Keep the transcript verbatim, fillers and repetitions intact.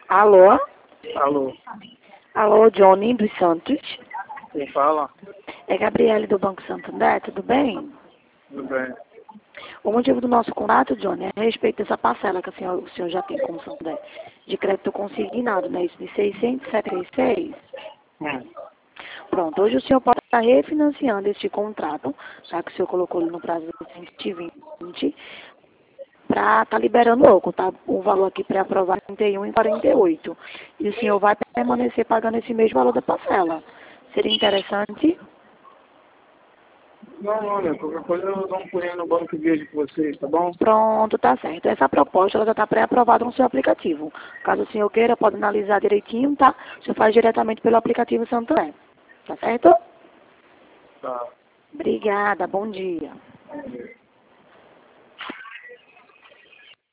Alô? Alô, Alô, Johnny dos Santos. quem fala? É Gabriele do Banco Santander, tudo bem? Tudo bem. O motivo do nosso contato, Johnny, é a respeito dessa parcela que o senhor, o senhor já tem como Santander de crédito consignado, né? Isso de seiscentos e setenta e seis. Hum. Pronto, hoje o senhor pode estar refinanciando este contrato, já que o senhor colocou ele no prazo de cento e vinte, para estar liberando logo, tá? O valor aqui pré-aprovado é trinta e um e quarenta e oito. E o senhor vai permanecer pagando esse mesmo valor da parcela. Seria interessante? Não, olha, qualquer coisa eu dou um pulinho no banco e vejo com vocês, tá bom? Pronto, tá certo. Essa proposta ela já está pré-aprovada no seu aplicativo. Caso o senhor queira, pode analisar direitinho, tá? O senhor faz diretamente pelo aplicativo Santander. Tá certo? Tá. Obrigada, bom dia. Entendi.